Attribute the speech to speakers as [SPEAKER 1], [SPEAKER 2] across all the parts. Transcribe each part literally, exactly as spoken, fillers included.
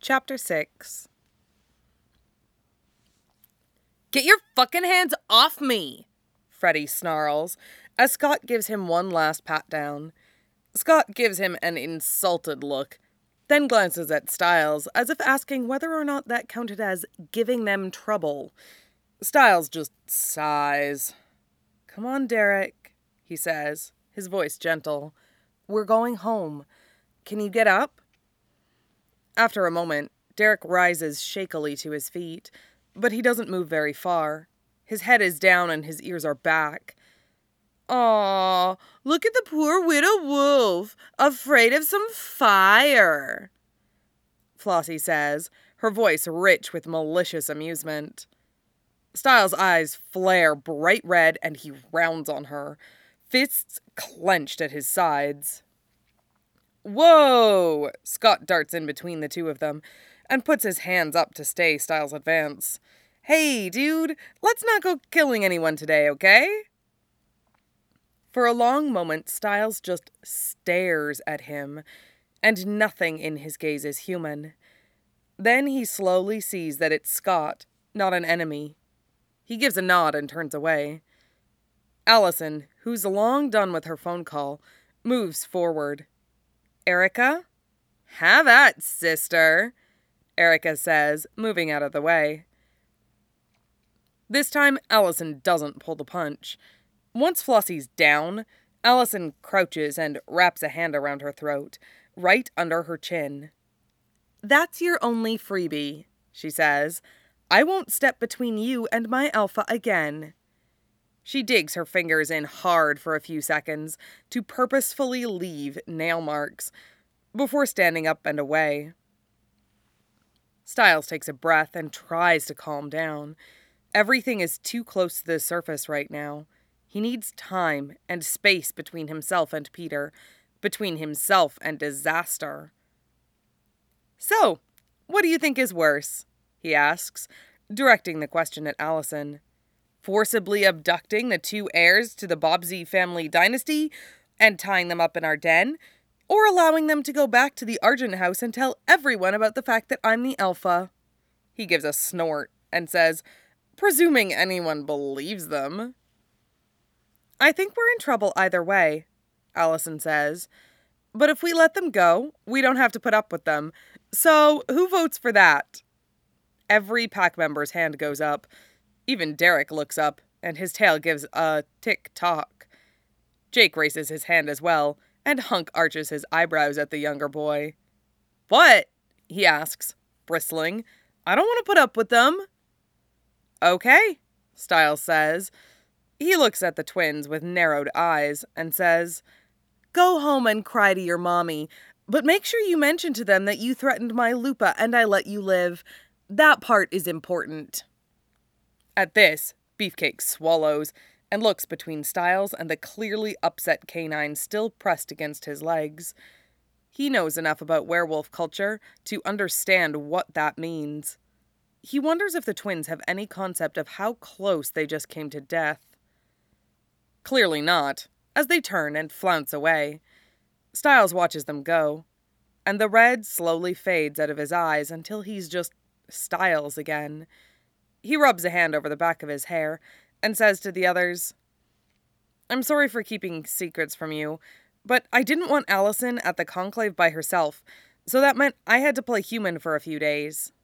[SPEAKER 1] Chapter six. "Get your fucking hands off me!" Freddy snarls, as Scott gives him one last pat down. Scott gives him an insulted look, then glances at Stiles as if asking whether or not that counted as giving them trouble. Stiles just sighs. "Come on, Derek," he says, his voice gentle. "We're going home. Can you get up?" After a moment, Derek rises shakily to his feet, but he doesn't move very far. His head is down and his ears are back. "Aw, look at the poor widow wolf, afraid of some fire," Flossie says, her voice rich with malicious amusement. Stiles' eyes flare bright red and he rounds on her, fists clenched at his sides. "Whoa!" Scott darts in between the two of them and puts his hands up to stay Stiles' advance. "Hey, dude, let's not go killing anyone today, okay?" For a long moment, Stiles just stares at him, and nothing in his gaze is human. Then he slowly sees that it's Scott, not an enemy. He gives a nod and turns away. Allison, who's long done with her phone call, moves forward. "Erica?" "Have at, sister," Erica says, moving out of the way. This time, Allison doesn't pull the punch. Once Flossie's down, Allison crouches and wraps a hand around her throat, right under her chin. "That's your only freebie," she says. "I won't step between you and my alpha again." She digs her fingers in hard for a few seconds to purposefully leave nail marks, before standing up and away. Stiles takes a breath and tries to calm down. Everything is too close to the surface right now. He needs time and space between himself and Peter, between himself and disaster. "So, what do you think is worse?" he asks, directing the question at Allison. "Forcibly abducting the two heirs to the Bobbsey family dynasty and tying them up in our den, or allowing them to go back to the Argent house and tell everyone about the fact that I'm the alpha?" He gives a snort and says, presuming anyone believes them. "I think we're in trouble either way," Allison says. "But if we let them go, we don't have to put up with them. So, who votes for that?" Every pack member's hand goes up. Even Derek looks up, and his tail gives a tick-tock. Jake raises his hand as well, and Hunk arches his eyebrows at the younger boy. "What?" he asks, bristling. "I don't want to put up with them." "Okay," Stiles says. He looks at the twins with narrowed eyes and says, "Go home and cry to your mommy, but make sure you mention to them that you threatened my Lupa and I let you live. That part is important." At this, Beefcake swallows and looks between Stiles and the clearly upset canine still pressed against his legs. He knows enough about werewolf culture to understand what that means. He wonders if the twins have any concept of how close they just came to death. Clearly not, as they turn and flounce away. Stiles watches them go, and the red slowly fades out of his eyes until he's just Stiles again. He rubs a hand over the back of his hair and says to the others, "I'm sorry for keeping secrets from you, but I didn't want Allison at the conclave by herself, so that meant I had to play human for a few days."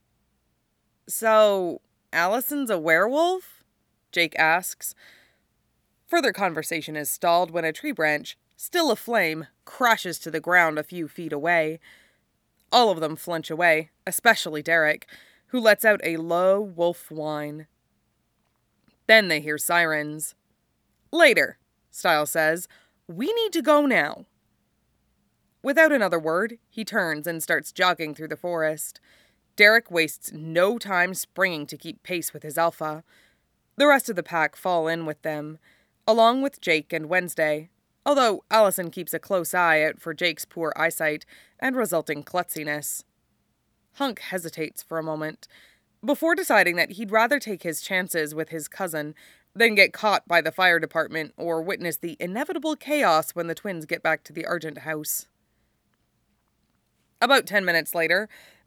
[SPEAKER 1] "So, Allison's a werewolf?" Jake asks. Further conversation is stalled when a tree branch, still aflame, crashes to the ground a few feet away. All of them flinch away, especially Derek, who lets out a low wolf whine. Then they hear sirens. "Later," Stiles says. "We need to go now." Without another word, he turns and starts jogging through the forest. Derek wastes no time springing to keep pace with his alpha. The rest of the pack fall in with them, along with Jake and Wednesday, although Allison keeps a close eye out for Jake's poor eyesight and resulting klutziness. Hunk hesitates for a moment, before deciding that he'd rather take his chances with his cousin than get caught by the fire department or witness the inevitable chaos when the twins get back to the Argent house. About ten minutes later,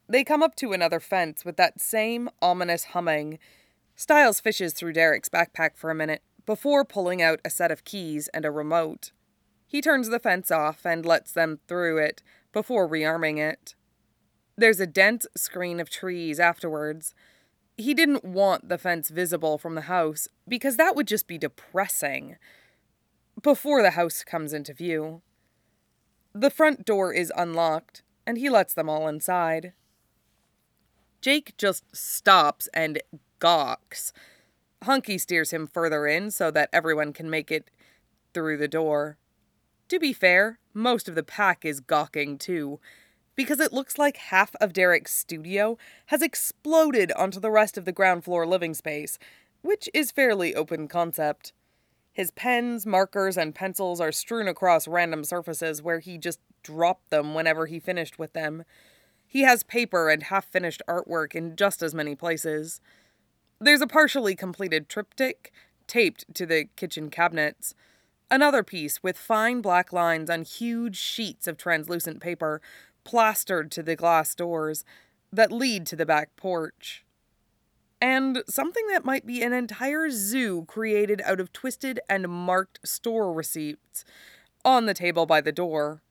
[SPEAKER 1] They come up to another fence with that same ominous humming. Styles fishes through Derek's backpack for a minute before pulling out a set of keys and a remote. He turns the fence off and lets them through it before rearming it. There's a dense screen of trees afterwards. He didn't want the fence visible from the house because that would just be depressing. Before the house comes into view. The front door is unlocked, and he lets them all inside. Jake just stops and gawks. Hunky steers him further in so that everyone can make it through the door. To be fair, most of the pack is gawking too, because it looks like half of Derek's studio has exploded onto the rest of the ground floor living space, which is fairly open concept. His pens, markers, and pencils are strewn across random surfaces where he just dropped them whenever he finished with them. He has paper and half-finished artwork in just as many places. There's a partially completed triptych taped to the kitchen cabinets. Another piece with fine black lines on huge sheets of translucent paper plastered to the glass doors that lead to the back porch. And something that might be an entire zoo created out of twisted and marked store receipts on the table by the door.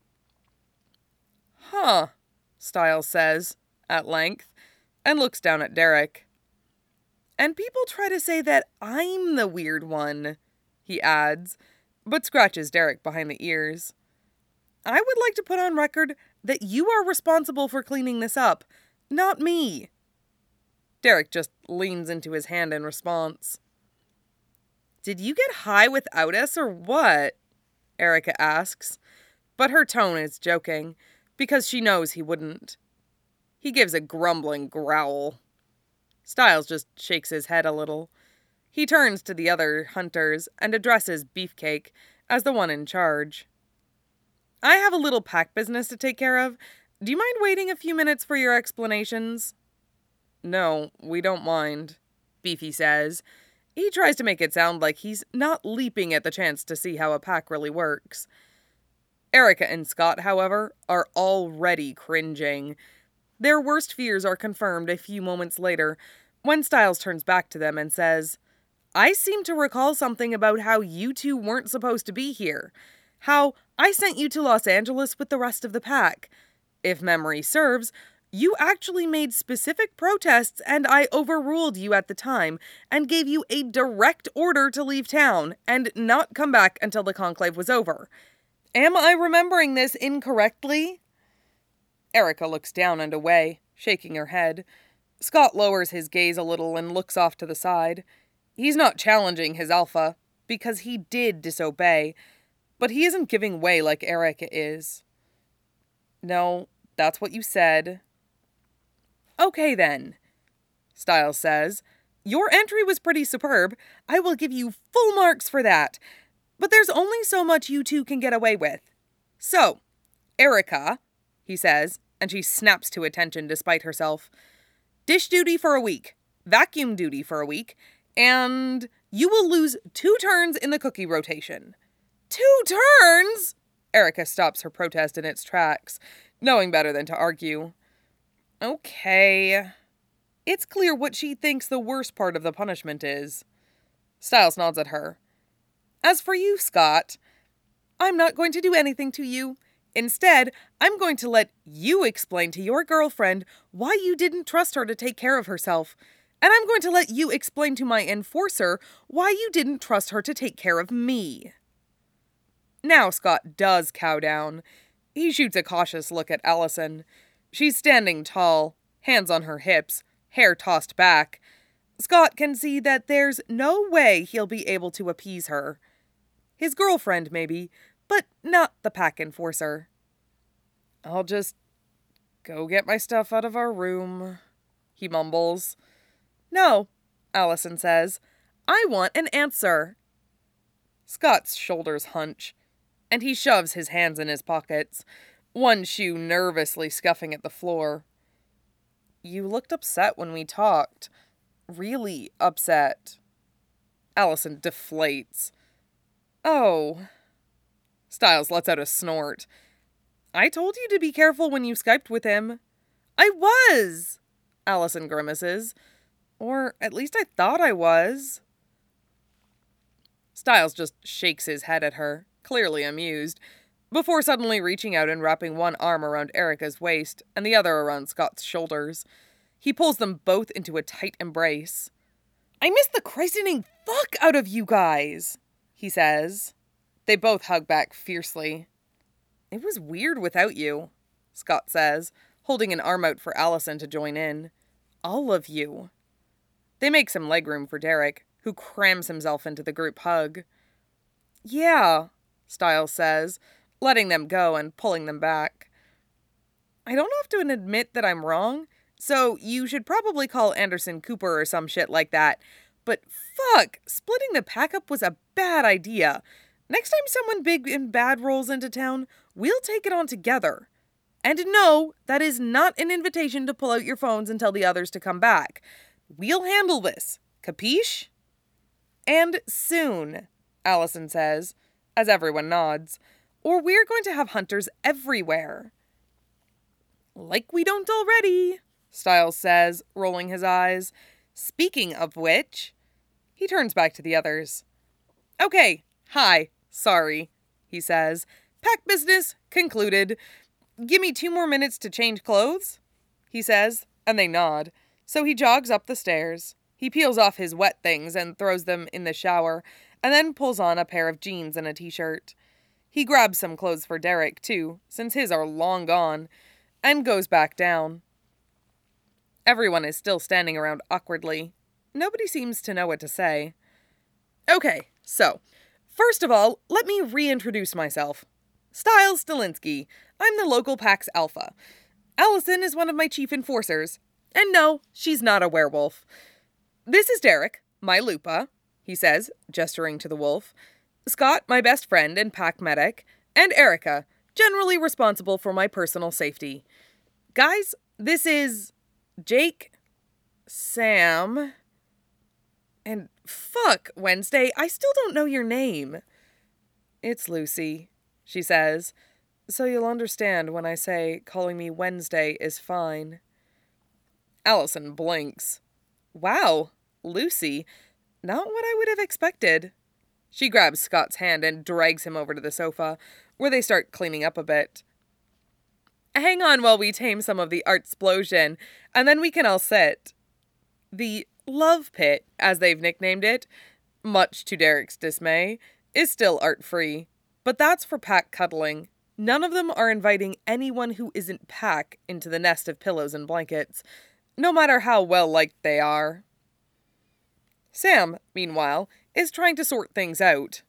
[SPEAKER 1] Huh, Styles says, at length, and looks down at Derek. And people try to say that I'm the weird one, he adds, but scratches Derek behind the ears. I would like to put on record that you are responsible for cleaning this up, not me. Derek just leans into his hand in response. Did you get high without us or what? Erica asks, but her tone is joking, because she knows he wouldn't. He gives a grumbling growl. Styles just shakes his head a little. He turns to the other hunters and addresses Beefcake as the one in charge. I have a little pack business to take care of. Do you mind waiting a few minutes for your explanations? No, we don't mind, Beefy says. He tries to make it sound like he's not leaping at the chance to see how a pack really works. Erica and Scott, however, are already cringing. Their worst fears are confirmed a few moments later when Styles turns back to them and says, I seem to recall something about how you two weren't supposed to be here. How I sent you to Los Angeles with the rest of the pack. If memory serves, you actually made specific protests and I overruled you at the time and gave you a direct order to leave town and not come back until the conclave was over. Am I remembering this incorrectly? Erica looks down and away, shaking her head. Scott lowers his gaze a little and looks off to the side. He's not challenging his alpha, because he did disobey, but he isn't giving way like Erica is. No, that's what you said. Okay then, Styles says. Your entry was pretty superb. I will give you full marks for that. But there's only so much you two can get away with. So, Erica, he says, and she snaps to attention despite herself. Dish duty for a week, vacuum duty for a week, and you will lose two turns in the cookie rotation. Two turns? Erica stops her protest in its tracks, knowing better than to argue. Okay. It's clear what she thinks the worst part of the punishment is. Styles nods at her. As for you, Scott, I'm not going to do anything to you. Instead, I'm going to let you explain to your girlfriend why you didn't trust her to take care of herself. And I'm going to let you explain to my enforcer why you didn't trust her to take care of me. Now Scott does cow down. He shoots a cautious look at Allison. She's standing tall, hands on her hips, hair tossed back. Scott can see that there's no way he'll be able to appease her. His girlfriend, maybe, but not the pack enforcer. I'll just go get my stuff out of our room, he mumbles. No, Allison says. I want an answer. Scott's shoulders hunch, and he shoves his hands in his pockets, one shoe nervously scuffing at the floor. You looked upset when we talked. Really upset. Allison deflates. Oh. Styles lets out a snort. I told you to be careful when you Skyped with him. I was, Allison grimaces. Or at least I thought I was. Stiles just shakes his head at her, clearly amused, before suddenly reaching out and wrapping one arm around Erica's waist and the other around Scott's shoulders. He pulls them both into a tight embrace. I miss the christening fuck out of you guys, he says. They both hug back fiercely. It was weird without you, Scott says, holding an arm out for Allison to join in. All of you. They make some legroom for Derek, who crams himself into the group hug. Yeah, Stiles says, letting them go and pulling them back. I don't often admit that I'm wrong, so you should probably call Anderson Cooper or some shit like that. But fuck, splitting the pack up was a bad idea. Next time someone big and bad rolls into town, we'll take it on together. And no, that is not an invitation to pull out your phones and tell the others to come back. We'll handle this. Capiche? And soon, Allison says, as everyone nods. Or we're going to have hunters everywhere. Like we don't already, Stiles says, rolling his eyes. Speaking of which, he turns back to the others. Okay, hi, sorry, he says. Pack business concluded. Give me two more minutes to change clothes, he says, and they nod. So he jogs up the stairs. He peels off his wet things and throws them in the shower, and then pulls on a pair of jeans and a t-shirt. He grabs some clothes for Derek, too, since his are long gone, and goes back down. Everyone is still standing around awkwardly. Nobody seems to know what to say. Okay, so, first of all, let me reintroduce myself. Stiles Stilinski. I'm the local PAX Alpha. Allison is one of my chief enforcers. And no, she's not a werewolf. This is Derek, my Lupa, he says, gesturing to the wolf. Scott, my best friend and pack medic. And Erica, generally responsible for my personal safety. Guys, this is Jake, Sam, and fuck, Wednesday, I still don't know your name. It's Lucy, she says, so you'll understand when I say calling me Wednesday is fine. Allison blinks. Wow, Lucy, not what I would have expected. She grabs Scott's hand and drags him over to the sofa, where they start cleaning up a bit. Hang on while we tame some of the artsplosion, and then we can all sit. The love pit, as they've nicknamed it, much to Derek's dismay, is still art-free. But that's for pack cuddling. None of them are inviting anyone who isn't pack into the nest of pillows and blankets, no matter how well-liked they are. Sam, meanwhile, is trying to sort things out.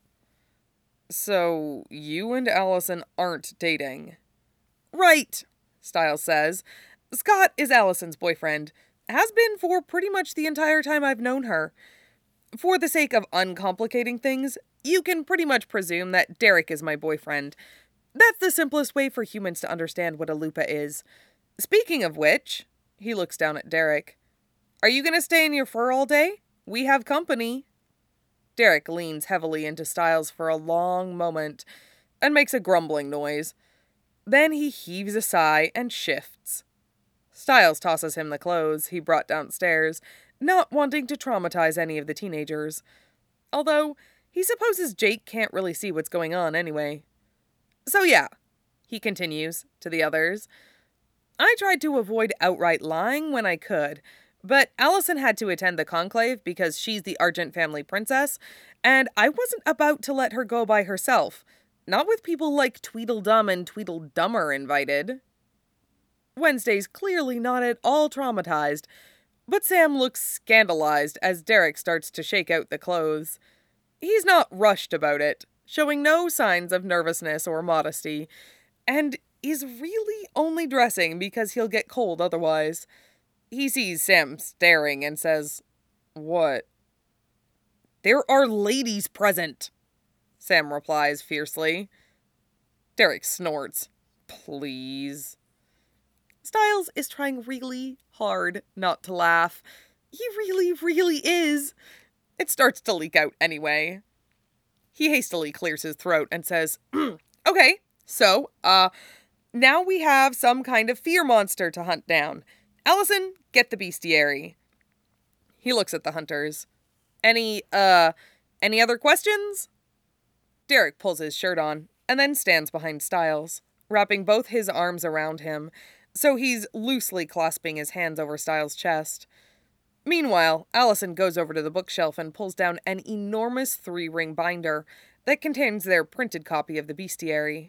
[SPEAKER 1] So, you and Allison aren't dating? Right, Stiles says. Scott is Allison's boyfriend. Has been for pretty much the entire time I've known her. For the sake of uncomplicating things, you can pretty much presume that Derek is my boyfriend. That's the simplest way for humans to understand what a Lupa is. Speaking of which, he looks down at Derek. Are you going to stay in your fur all day? We have company. Derek leans heavily into Stiles for a long moment and makes a grumbling noise. Then he heaves a sigh and shifts. Stiles tosses him the clothes he brought downstairs, not wanting to traumatize any of the teenagers. Although, he supposes Jake can't really see what's going on anyway. So yeah, he continues to the others. I tried to avoid outright lying when I could, but Allison had to attend the conclave because she's the Argent family princess, and I wasn't about to let her go by herself, not with people like Tweedledum and Tweedledummer invited. Wednesday's clearly not at all traumatized, but Sam looks scandalized as Derek starts to shake out the clothes. He's not rushed about it, showing no signs of nervousness or modesty, and is really only dressing because he'll get cold otherwise. He sees Sam staring and says, "What?" "There are ladies present," Sam replies fiercely. Derek snorts. "Please." Stiles is trying really hard not to laugh. He really, really is. It starts to leak out anyway. He hastily clears his throat and says, "Okay, so, uh, Now we have some kind of fear monster to hunt down. Allison, get the bestiary. He looks at the hunters. Any, uh, any other questions? Derek pulls his shirt on and then stands behind Styles, wrapping both his arms around him, so he's loosely clasping his hands over Styles' chest. Meanwhile, Allison goes over to the bookshelf and pulls down an enormous three-ring binder that contains their printed copy of the bestiary.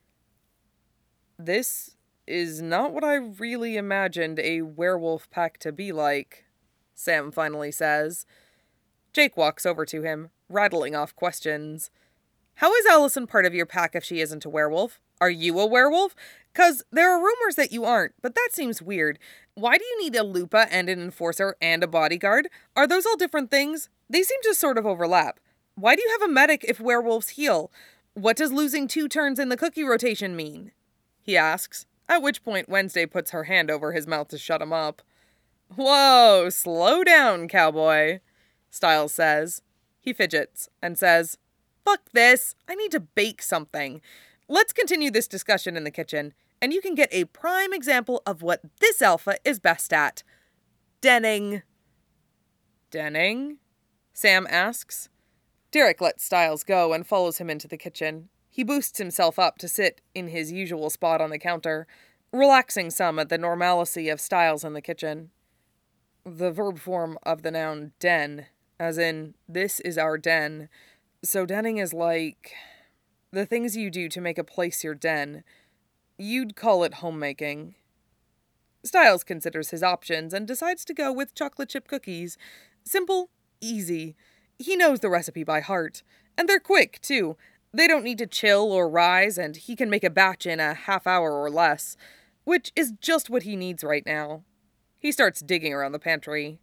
[SPEAKER 1] This is not what I really imagined a werewolf pack to be like, Sam finally says. Jake walks over to him, rattling off questions. How is Allison part of your pack if she isn't a werewolf? Are you a werewolf? 'Cause there are rumors that you aren't, but that seems weird. Why do you need a lupa and an enforcer and a bodyguard? Are those all different things? They seem to sort of overlap. Why do you have a medic if werewolves heal? What does losing two turns in the cookie rotation mean? He asks, at which point Wednesday puts her hand over his mouth to shut him up. Whoa, slow down, cowboy, Styles says. He fidgets and says, fuck this, I need to bake something. Let's continue this discussion in the kitchen, and you can get a prime example of what this alpha is best at. Denning. Denning? Sam asks. Derek lets Styles go and follows him into the kitchen. He boosts himself up to sit in his usual spot on the counter, relaxing some at the normalcy of Styles in the kitchen. The verb form of the noun den, as in, this is our den. So denning is like the things you do to make a place your den. You'd call it homemaking. Styles considers his options and decides to go with chocolate chip cookies. Simple, easy. He knows the recipe by heart. And they're quick, too. They don't need to chill or rise, and he can make a batch in a half hour or less, which is just what he needs right now. He starts digging around the pantry.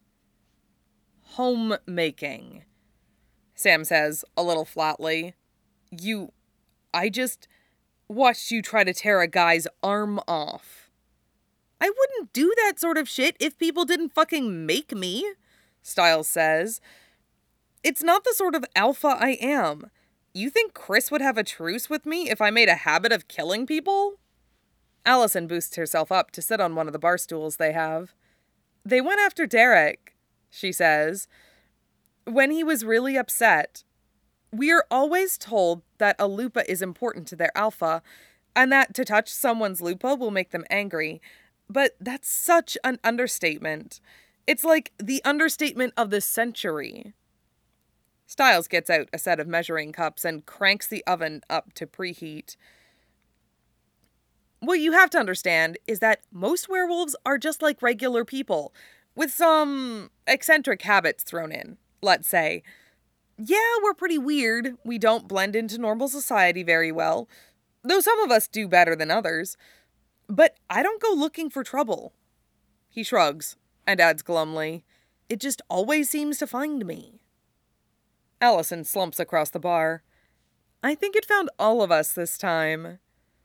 [SPEAKER 1] Homemaking, Sam says, a little flatly. You... I just watched you try to tear a guy's arm off. I wouldn't do that sort of shit if people didn't fucking make me, Styles says. It's not the sort of alpha I am. You think Chris would have a truce with me if I made a habit of killing people? Allison boosts herself up to sit on one of the bar stools they have. They went after Derek, she says, when he was really upset. We are always told that a lupa is important to their alpha, and that to touch someone's lupa will make them angry. But that's such an understatement. It's like the understatement of the century. Styles gets out a set of measuring cups and cranks the oven up to preheat. What you have to understand is that most werewolves are just like regular people, with some eccentric habits thrown in, let's say. Yeah, we're pretty weird. We don't blend into normal society very well, though some of us do better than others. But I don't go looking for trouble. He shrugs and adds glumly, it just always seems to find me. Allison slumps across the bar. I think it found all of us this time.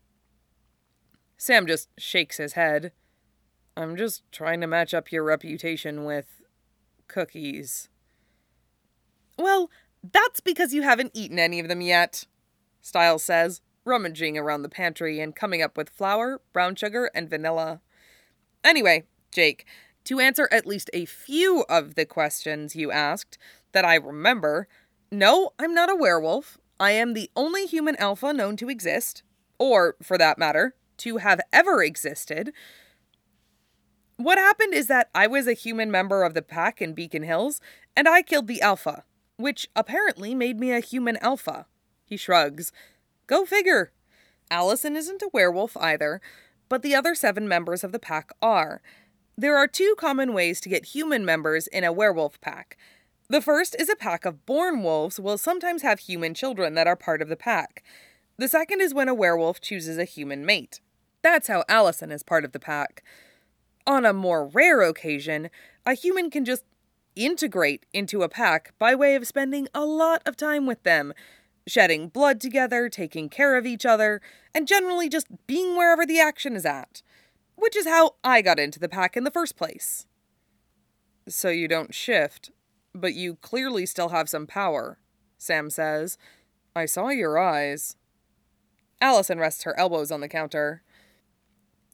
[SPEAKER 1] Sam just shakes his head. I'm just trying to match up your reputation with cookies. Well, that's because you haven't eaten any of them yet, Styles says, rummaging around the pantry and coming up with flour, brown sugar, and vanilla. Anyway, Jake, to answer at least a few of the questions you asked that I remember, no, I'm not a werewolf. I am the only human alpha known to exist, or, for that matter, to have ever existed. What happened is that I was a human member of the pack in Beacon Hills, and I killed the alpha, which apparently made me a human alpha. He shrugs. Go figure. Allison isn't a werewolf either, but the other seven members of the pack are. There are two common ways to get human members in a werewolf pack. The first is a pack of born wolves will sometimes have human children that are part of the pack. The second is when a werewolf chooses a human mate. That's how Allison is part of the pack. On a more rare occasion, a human can just integrate into a pack by way of spending a lot of time with them, shedding blood together, taking care of each other, and generally just being wherever the action is at. Which is how I got into the pack in the first place. So you don't shift, but you clearly still have some power, Sam says. I saw your eyes. Allison rests her elbows on the counter.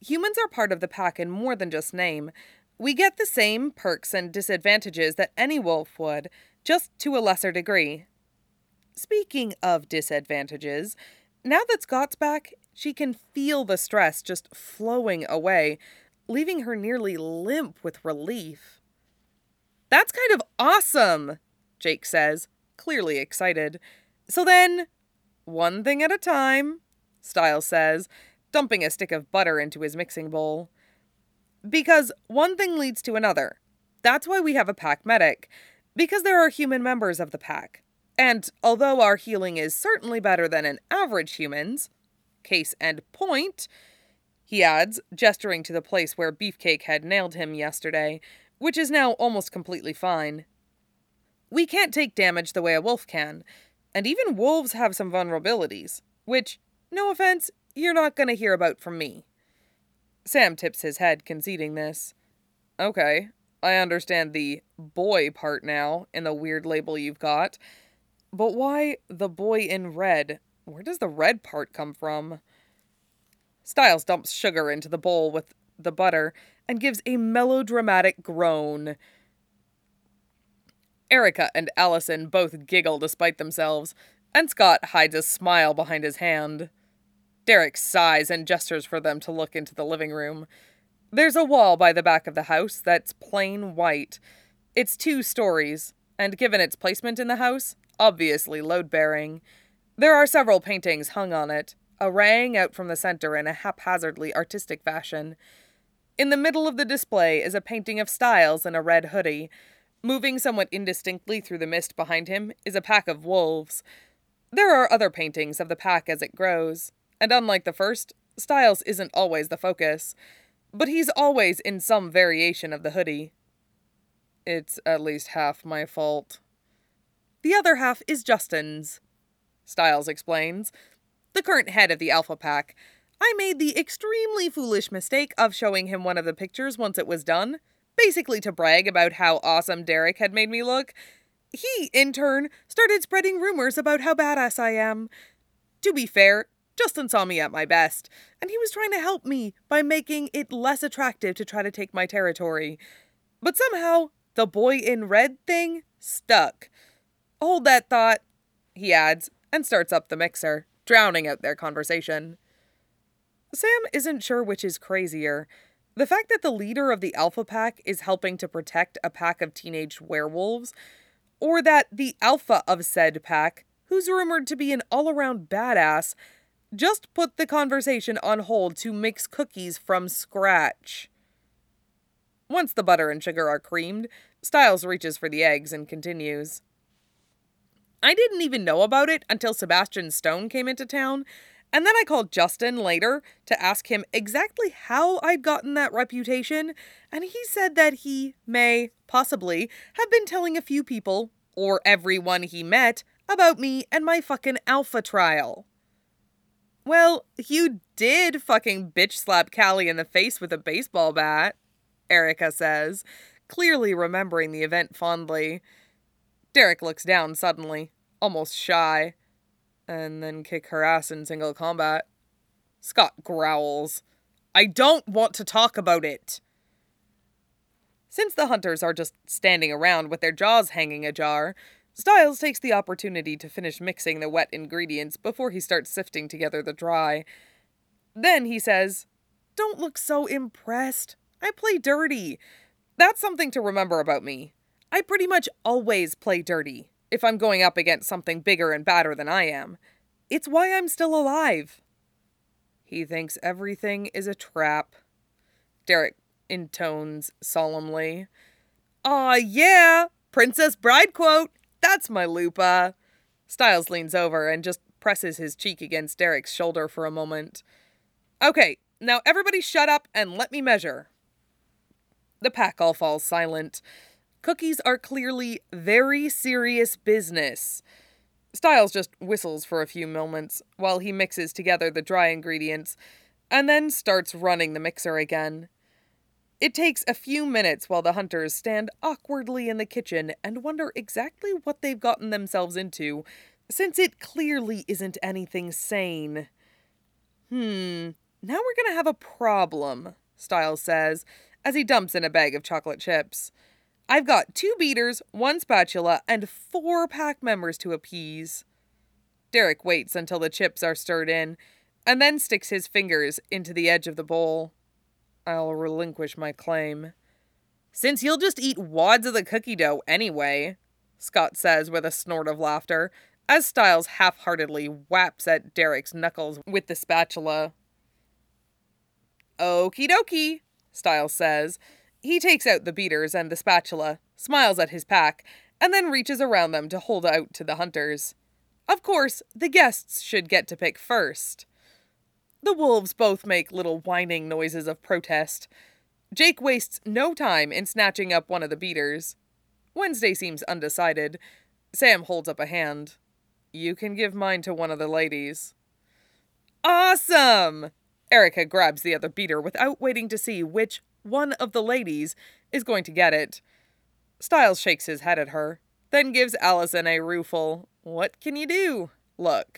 [SPEAKER 1] humans are part of the pack in more than just name. We get the same perks and disadvantages that any wolf would, just to a lesser degree. Speaking of disadvantages, now that Scott's back, she can feel the stress just flowing away, leaving her nearly limp with relief. "That's kind of awesome," Jake says, clearly excited. "So then, one thing at a time," Stiles says, dumping a stick of butter into his mixing bowl. "Because one thing leads to another. That's why we have a pack medic. Because there are human members of the pack. And although our healing is certainly better than an average human's, case and point," he adds, gesturing to the place where Beefcake had nailed him yesterday, which is now almost completely fine. "We can't take damage the way a wolf can, and even wolves have some vulnerabilities, which, no offense, you're not going to hear about from me." Sam tips his head, conceding this. "Okay, I understand the boy part now in the weird label you've got. But why the boy in red? Where does the red part come from?" Stiles dumps sugar into the bowl with the butter and gives a melodramatic groan. Erica and Allison both giggle despite themselves, and Scott hides a smile behind his hand. Derek sighs and gestures for them to look into the living room. There's a wall by the back of the house that's plain white. It's two stories, and given its placement in the house, obviously load-bearing. There are several paintings hung on it, arraying out from the center in a haphazardly artistic fashion. In the middle of the display is a painting of Stiles in a red hoodie. Moving somewhat indistinctly through the mist behind him is a pack of wolves. There are other paintings of the pack as it grows, and unlike the first, Stiles isn't always the focus, but he's always in some variation of the hoodie. "It's at least half my fault." "The other half is Justin's," Stiles explains, the current head of the Alpha Pack. "I made the extremely foolish mistake of showing him one of the pictures once it was done, basically to brag about how awesome Derek had made me look. He, in turn, started spreading rumors about how badass I am. To be fair, Justin saw me at my best, and he was trying to help me by making it less attractive to try to take my territory. But somehow, the boy in red thing stuck. Hold that thought," he adds, and starts up the mixer, drowning out their conversation. Sam isn't sure which is crazier. The fact that the leader of the Alpha Pack is helping to protect a pack of teenage werewolves, or that the alpha of said pack, who's rumored to be an all-around badass, just put the conversation on hold to mix cookies from scratch. Once the butter and sugar are creamed, Stiles reaches for the eggs and continues. "I didn't even know about it until Sebastian Stone came into town, and then I called Justin later to ask him exactly how I'd gotten that reputation, and he said that he may, possibly, have been telling a few people, or everyone he met, about me and my fucking alpha trial." "Well, you did fucking bitch slap Callie in the face with a baseball bat," Erica says, clearly remembering the event fondly. Derek looks down suddenly, almost shy. "And then kick her ass in single combat." Scott growls. "I don't want to talk about it." Since the hunters are just standing around with their jaws hanging ajar, Stiles takes the opportunity to finish mixing the wet ingredients before he starts sifting together the dry. Then he says, "Don't look so impressed. I play dirty. That's something to remember about me. I pretty much always play dirty, if I'm going up against something bigger and badder than I am. It's why I'm still alive." "He thinks everything is a trap," Derek intones solemnly. "Aw, yeah! Princess Bride quote! That's my Lupa." Stiles leans over and just presses his cheek against Derek's shoulder for a moment. "Okay, now everybody shut up and let me measure." The pack all falls silent. Cookies are clearly very serious business. Stiles just whistles for a few moments while he mixes together the dry ingredients and then starts running the mixer again. It takes a few minutes while the hunters stand awkwardly in the kitchen and wonder exactly what they've gotten themselves into, since it clearly isn't anything sane. Hmm, Now we're gonna have a problem, Styles says, as he dumps in a bag of chocolate chips. I've got two beaters, one spatula, and four pack members to appease. Derek waits until the chips are stirred in, and then sticks his fingers into the edge of the bowl. I'll relinquish my claim. Since you'll just eat wads of the cookie dough anyway, Scott says with a snort of laughter, as Styles half-heartedly whaps at Derek's knuckles with the spatula. Okie dokie, Styles says. He takes out the beaters and the spatula, smiles at his pack, and then reaches around them to hold out to the hunters. Of course, the guests should get to pick first. The wolves both make little whining noises of protest. Jake wastes no time in snatching up one of the beaters. Wednesday seems undecided. Sam holds up a hand. You can give mine to one of the ladies. Awesome! Erica grabs the other beater without waiting to see which one of the ladies is going to get it. Styles shakes his head at her, then gives Allison a rueful, what can you do? Look.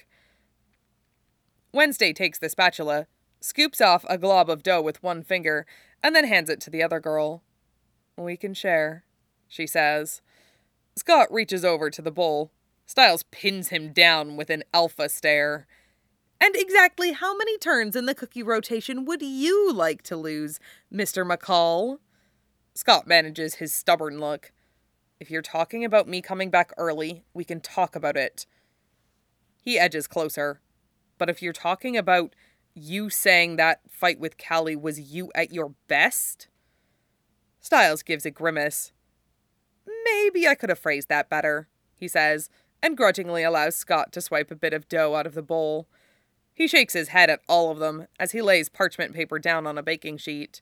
[SPEAKER 1] Wednesday takes the spatula, scoops off a glob of dough with one finger, and then hands it to the other girl. We can share, she says. Scott reaches over to the bowl. Styles pins him down with an alpha stare. And exactly how many turns in the cookie rotation would you like to lose, Mister McCall? Scott manages his stubborn look. If you're talking about me coming back early, we can talk about it. He edges closer. But if you're talking about you saying that fight with Callie was you at your best? Styles gives a grimace. Maybe I could have phrased that better, he says, and grudgingly allows Scott to swipe a bit of dough out of the bowl. He shakes his head at all of them as he lays parchment paper down on a baking sheet.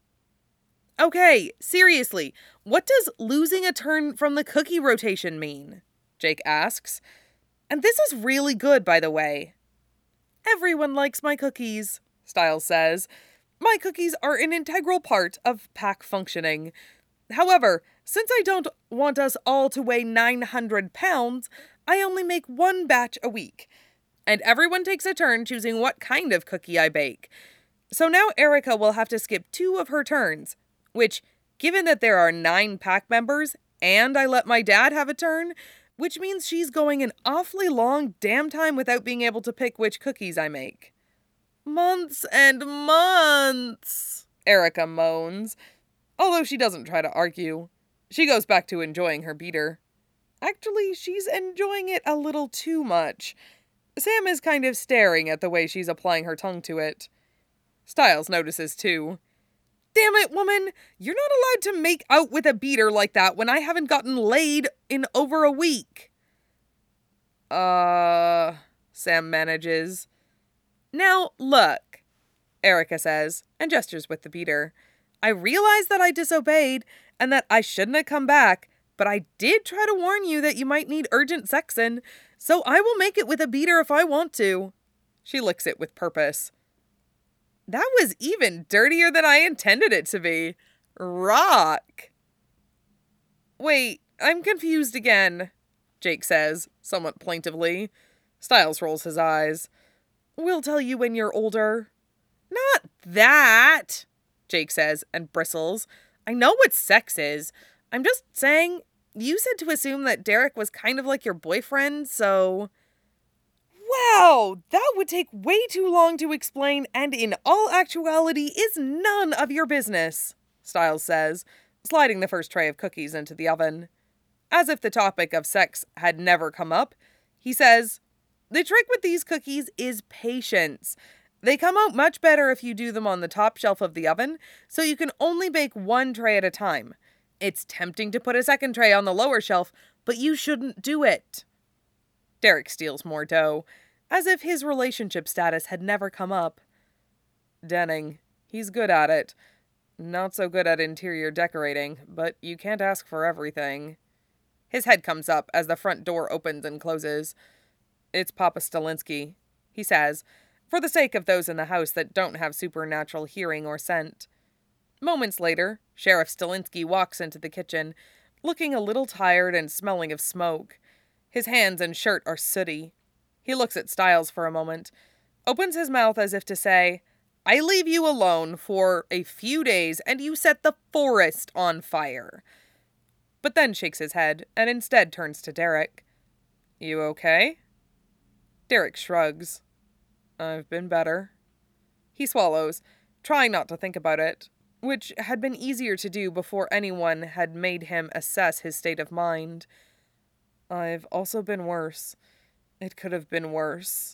[SPEAKER 1] Okay, seriously, what does losing a turn from the cookie rotation mean? Jake asks. And this is really good, by the way. Everyone likes my cookies, Styles says. My cookies are an integral part of pack functioning. However, since I don't want us all to weigh nine hundred pounds, I only make one batch a week. And everyone takes a turn choosing what kind of cookie I bake. So now Erica will have to skip two of her turns, which, given that there are nine pack members, and I let my dad have a turn, which means she's going an awfully long damn time without being able to pick which cookies I make. Months and months, Erica moans, although she doesn't try to argue. She goes back to enjoying her beater. Actually, she's enjoying it a little too much. Sam is kind of staring at the way she's applying her tongue to it. Styles notices too. Damn it, woman! You're not allowed to make out with a beater like that when I haven't gotten laid in over a week. Uh, Sam manages. Now, look, Erica says, and gestures with the beater. I realize that I disobeyed, and that I shouldn't have come back, but I did try to warn you that you might need urgent sexing, so I will make it with a beater if I want to. She licks it with purpose. That was even dirtier than I intended it to be. Rock! Wait, I'm confused again, Jake says, somewhat plaintively. Styles rolls his eyes. We'll tell you when you're older. Not that, Jake says, and bristles. I know what sex is. I'm just saying, you said to assume that Derek was kind of like your boyfriend, so... Wow, that would take way too long to explain, and in all actuality is none of your business, Styles says, sliding the first tray of cookies into the oven. As if the topic of sex had never come up, he says, the trick with these cookies is patience. They come out much better if you do them on the top shelf of the oven, so you can only bake one tray at a time. It's tempting to put a second tray on the lower shelf, but you shouldn't do it. Derek steals more dough, as if his relationship status had never come up. Denning. He's good at it. Not so good at interior decorating, but you can't ask for everything. His head comes up as the front door opens and closes. It's Papa Stalinsky, he says, for the sake of those in the house that don't have supernatural hearing or scent. Moments later, Sheriff Stalinsky walks into the kitchen, looking a little tired and smelling of smoke. His hands and shirt are sooty. He looks at Styles for a moment, opens his mouth as if to say, I leave you alone for a few days and you set the forest on fire. But then shakes his head and instead turns to Derek. You okay? Derek shrugs. I've been better. He swallows, trying not to think about it, which had been easier to do before anyone had made him assess his state of mind. I've also been worse. It could have been worse.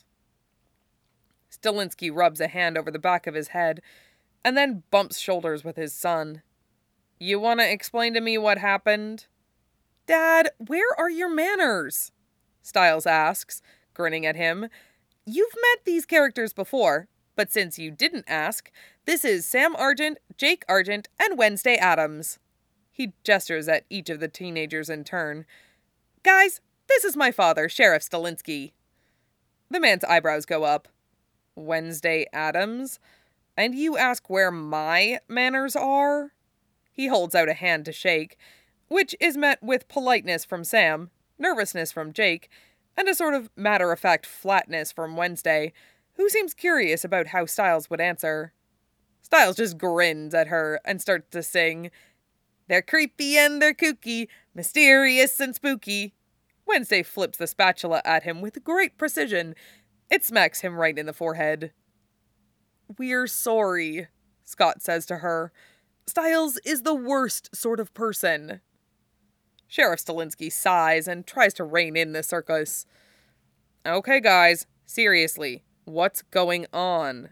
[SPEAKER 1] Stilinski rubs a hand over the back of his head, and then bumps shoulders with his son. You want to explain to me what happened? Dad, where are your manners? Styles asks, grinning at him. You've met these characters before, but since you didn't ask, this is Sam Argent, Jake Argent, and Wednesday Addams. He gestures at each of the teenagers in turn. Guys, this is my father, Sheriff Stilinski. The man's eyebrows go up. Wednesday Addams? And you ask where my manners are? He holds out a hand to shake, which is met with politeness from Sam, nervousness from Jake, and a sort of matter-of-fact flatness from Wednesday, who seems curious about how Styles would answer. Styles just grins at her and starts to sing, They're creepy and they're kooky, mysterious and spooky. Wednesday flips the spatula at him with great precision. It smacks him right in the forehead. We're sorry, Scott says to her. Styles is the worst sort of person. Sheriff Stilinski sighs and tries to rein in the circus. Okay, guys, seriously, what's going on?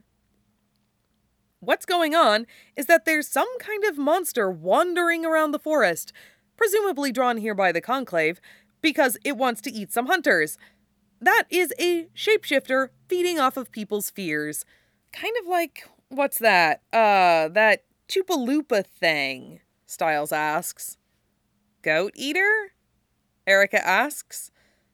[SPEAKER 1] What's going on is that there's some kind of monster wandering around the forest, presumably drawn here by the Conclave, because it wants to eat some hunters. That is a shapeshifter feeding off of people's fears. Kind of like, what's that? Uh, that Chupa-Lupa thing, Styles asks. Goat eater? Erica asks.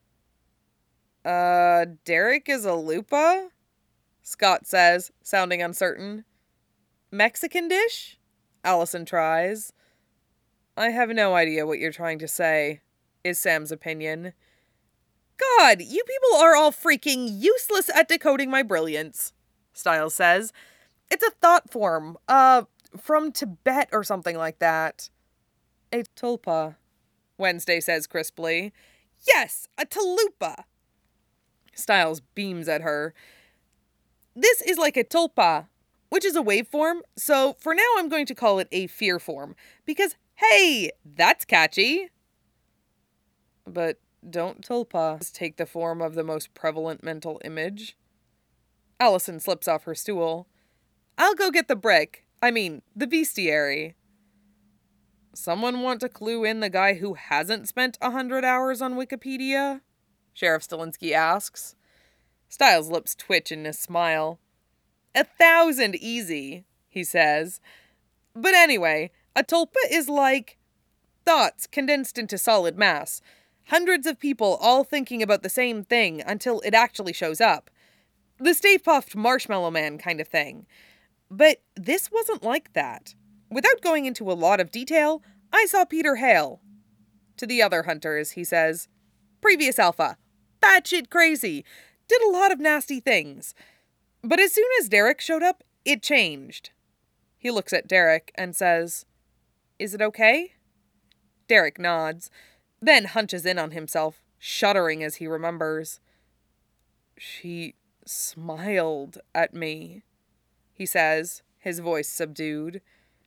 [SPEAKER 1] Uh, Derek is a lupa? Scott says, sounding uncertain. Mexican dish? Allison tries. I have no idea what you're trying to say, is Sam's opinion. God, you people are all freaking useless at decoding my brilliance, Styles says. It's a thought form, uh, from Tibet or something like that. A tulpa, Wednesday says crisply. Yes, a talupa. Styles beams at her. This is like a tulpa, which is a waveform, so for now I'm going to call it a fear form, because, hey, that's catchy. But don't tulpas take the form of the most prevalent mental image? Allison slips off her stool. I'll go get the brick. I mean, the bestiary. Someone want to clue in the guy who hasn't spent a hundred hours on Wikipedia? Sheriff Stilinski asks. Styles' lips twitch in a smile. A thousand easy, he says. But anyway, a tulpa is like thoughts condensed into solid mass. Hundreds of people all thinking about the same thing until it actually shows up. The Stay Puft Marshmallow Man kind of thing. But this wasn't like that. Without going into a lot of detail, I saw Peter Hale. To the other hunters, he says, Previous alpha, batshit crazy, did a lot of nasty things. But as soon as Derek showed up, it changed. He looks at Derek and says, Is it okay? Derek nods, then hunches in on himself, shuddering as he remembers. She smiled at me, he says, his voice subdued.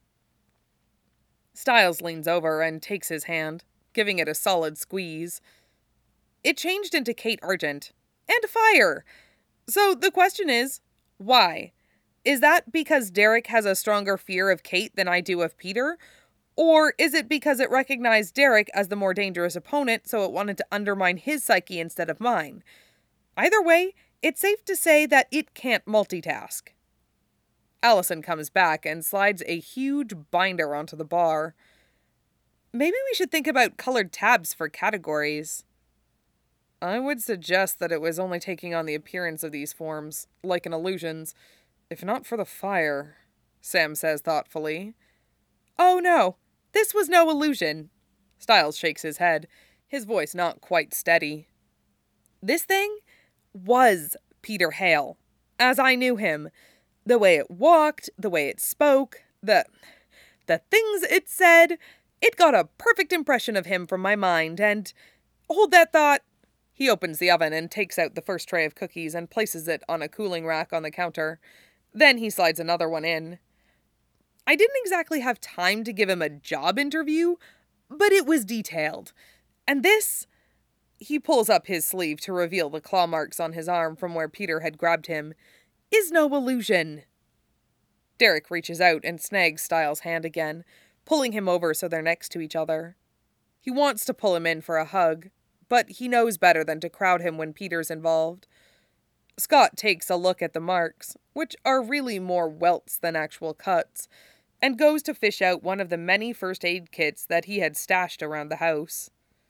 [SPEAKER 1] Styles leans over and takes his hand, giving it a solid squeeze. It changed into Kate Argent. And fire! So the question is, why? Is that because Derek has a stronger fear of Kate than I do of Peter? Or is it because it recognized Derek as the more dangerous opponent, so it wanted to undermine his psyche instead of mine? Either way, it's safe to say that it can't multitask. Allison comes back and slides a huge binder onto the bar. Maybe we should think about colored tabs for categories. I would suggest that it was only taking on the appearance of these forms, like in illusions, if not for the fire, Sam says thoughtfully. Oh no, this was no illusion. Styles shakes his head, his voice not quite steady. This thing was Peter Hale, as I knew him. The way it walked, the way it spoke, the the things it said, it got a perfect impression of him from my mind, and hold that thought. He opens the oven and takes out the first tray of cookies and places it on a cooling rack on the counter. Then he slides another one in. I didn't exactly have time to give him a job interview, but it was detailed. And this... He pulls up his sleeve to reveal the claw marks on his arm from where Peter had grabbed him. Is no illusion. Derek reaches out and snags Styles' hand again, pulling him over so they're next to each other. He wants to pull him in for a hug, but he knows better than to crowd him when Peter's involved. Scott takes a look at the marks, which are really more welts than actual cuts, and goes to fish out one of the many first aid kits that he had stashed around the house.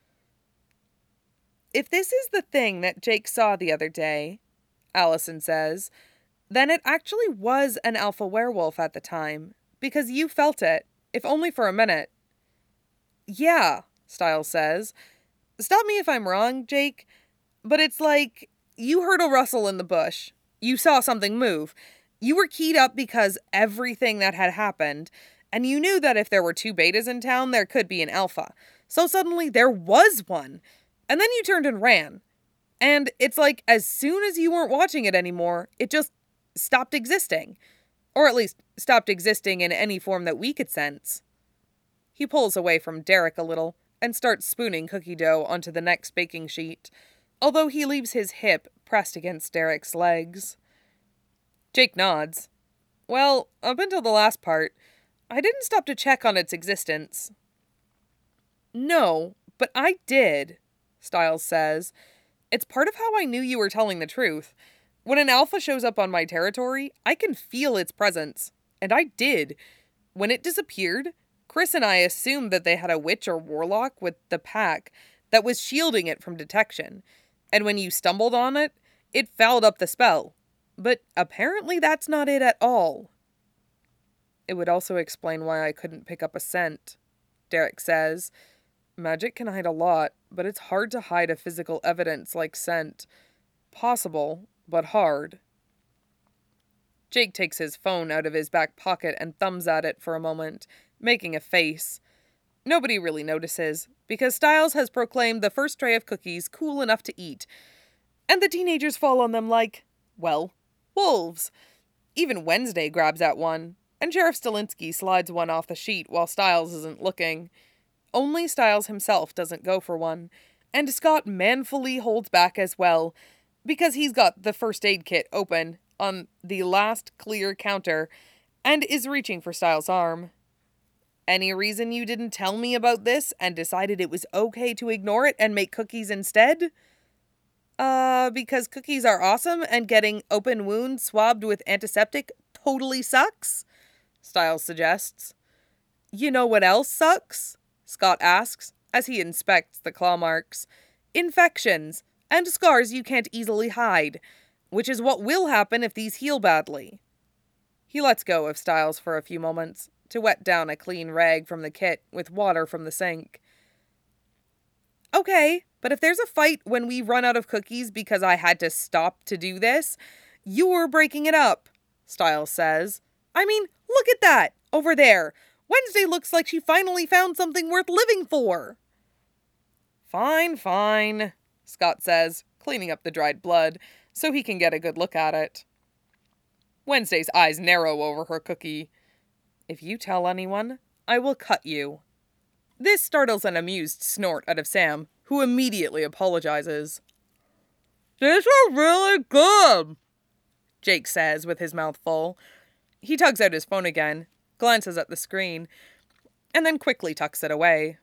[SPEAKER 1] If this is the thing that Jake saw the other day, Allison says, then it actually was an alpha werewolf at the time, because you felt it, if only for a minute. Yeah, Styles says. Stop me if I'm wrong, Jake, but it's like you heard a rustle in the bush. You saw something move. You were keyed up because everything that had happened, and you knew that if there were two betas in town, there could be an alpha. So suddenly there was one, and then you turned and ran. And it's like as soon as you weren't watching it anymore, it just stopped existing. Or at least stopped existing in any form that we could sense. He pulls away from Derek a little and starts spooning cookie dough onto the next baking sheet, although he leaves his hip pressed against Derek's legs. Jake nods. Well, up until the last part, I didn't stop to check on its existence. No, but I did, Styles says. It's part of how I knew you were telling the truth. When an alpha shows up on my territory, I can feel its presence. And I did. When it disappeared, Chris and I assumed that they had a witch or warlock with the pack that was shielding it from detection. And when you stumbled on it, it fouled up the spell. But apparently that's not it at all. It would also explain why I couldn't pick up a scent, Derek says. Magic can hide a lot, but it's hard to hide a physical evidence like scent. Possible, but hard. Jake takes his phone out of his back pocket and thumbs at it for a moment, making a face. Nobody really notices, because Styles has proclaimed the first tray of cookies cool enough to eat, and the teenagers fall on them like, well, wolves. Even Wednesday grabs at one, and Sheriff Stilinski slides one off the sheet while Styles isn't looking. Only Styles himself doesn't go for one, and Scott manfully holds back as well, because he's got the first aid kit open on the last clear counter and is reaching for Styles' arm. Any reason you didn't tell me about this and decided it was okay to ignore it and make cookies instead? Uh, because cookies are awesome and getting open wounds swabbed with antiseptic totally sucks? Styles suggests. You know what else sucks? Scott asks as he inspects the claw marks. Infections. And scars you can't easily hide, which is what will happen if these heal badly. He lets go of Styles for a few moments to wet down a clean rag from the kit with water from the sink. Okay, but if there's a fight when we run out of cookies because I had to stop to do this, you're breaking it up, Styles says. I mean, look at that, over there. Wednesday looks like she finally found something worth living for. Fine, fine, Scott says, cleaning up the dried blood so he can get a good look at it. Wednesday's eyes narrow over her cookie. If you tell anyone, I will cut you. This startles an amused snort out of Sam, who immediately apologizes. These are really good, Jake says with his mouth full. He tugs out his phone again, glances at the screen, and then quickly tucks it away.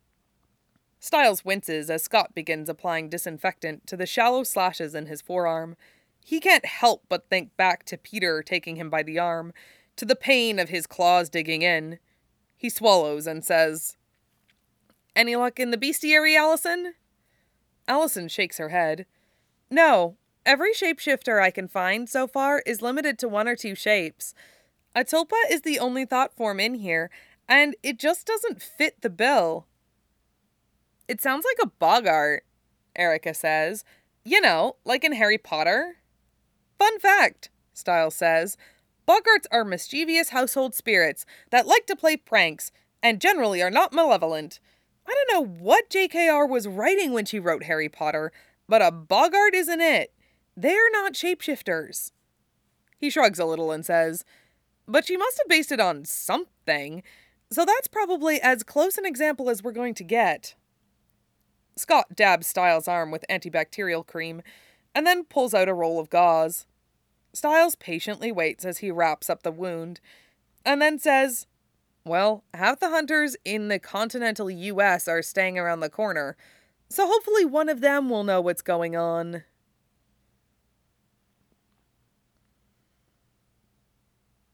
[SPEAKER 1] Styles winces as Scott begins applying disinfectant to the shallow slashes in his forearm. He can't help but think back to Peter taking him by the arm, to the pain of his claws digging in. He swallows and says, Any luck in the bestiary, Allison? Allison shakes her head. No, every shapeshifter I can find so far is limited to one or two shapes. A tulpa is the only thought form in here, and it just doesn't fit the bill. It sounds like a boggart, Erica says. You know, like in Harry Potter. Fun fact, Styles says. Boggarts are mischievous household spirits that like to play pranks and generally are not malevolent. I don't know what J K R was writing when she wrote Harry Potter, but a boggart isn't it. They're not shapeshifters. He shrugs a little and says, but she must have based it on something, so that's probably as close an example as we're going to get. Scott dabs Styles' arm with antibacterial cream, and then pulls out a roll of gauze. Styles patiently waits as he wraps up the wound, and then says, well, half the hunters in the continental U S are staying around the corner, so hopefully one of them will know what's going on.